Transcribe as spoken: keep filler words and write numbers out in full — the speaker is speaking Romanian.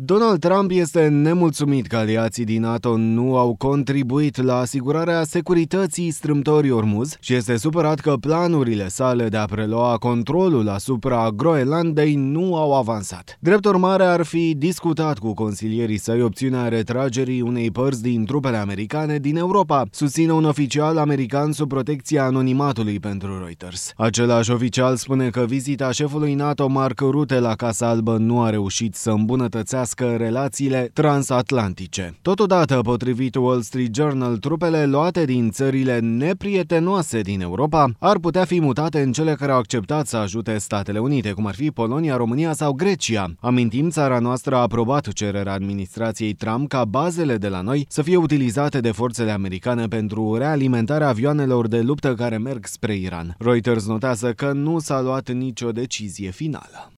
Donald Trump este nemulțumit că aliații din NATO nu au contribuit la asigurarea securității strâmtorii Ormuz și este supărat că planurile sale de a prelua controlul asupra Groenlandei nu au avansat. Drept urmare, ar fi discutat cu consilierii săi opțiunea retragerii unei părți din trupele americane din Europa, susține un oficial american sub protecția anonimatului pentru Reuters. Același oficial spune că vizita șefului NATO Mark Rutte la Casa Albă nu a reușit să îmbunătățească relațiile transatlantice. Totodată, potrivit Wall Street Journal, trupele luate din țările neprietenoase din Europa ar putea fi mutate în cele care au acceptat să ajute Statele Unite, cum ar fi Polonia, România sau Grecia. Amintim, țara noastră a aprobat cererea administrației Trump ca bazele de la noi să fie utilizate de forțele americane pentru realimentarea avioanelor de luptă care merg spre Iran. Reuters notează că nu s-a luat nicio decizie finală.